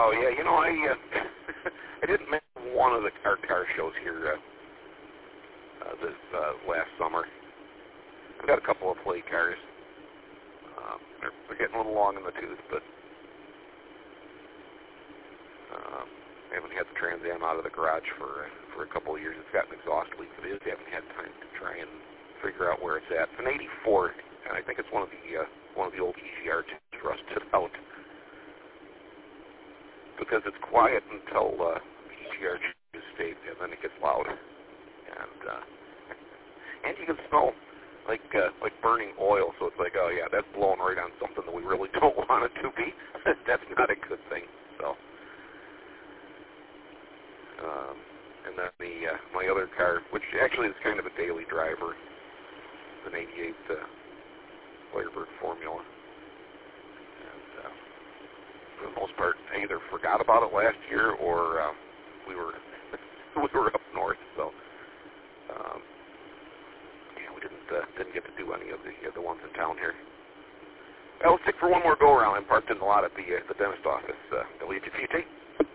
Oh, yeah, you know, I I didn't miss one of the car shows here this last summer. I've got a couple of play cars. They're getting a little long in the tooth, but I haven't had the Trans Am out of the garage for a couple of years. It's got an exhaust leak, but I haven't had time to try and figure out where it's at. It's an '84, and I think it's one of the old EGR tubes rusted out because it's quiet until the EGR tube is stayed, and then it gets loud, and you can smell like burning oil. So it's like, oh yeah, that's blowing right on something that we really don't want it to be. That's not a good thing. So. And then my other car, which actually is kind of a daily driver, is an '88 Firebird Formula. And for the most part, I either forgot about it last year or we were up north, so yeah, we didn't get to do any of the ones in town here. Well, let's take for one more go around. I'm parked in the lot at the dentist office. Elliot, if you take.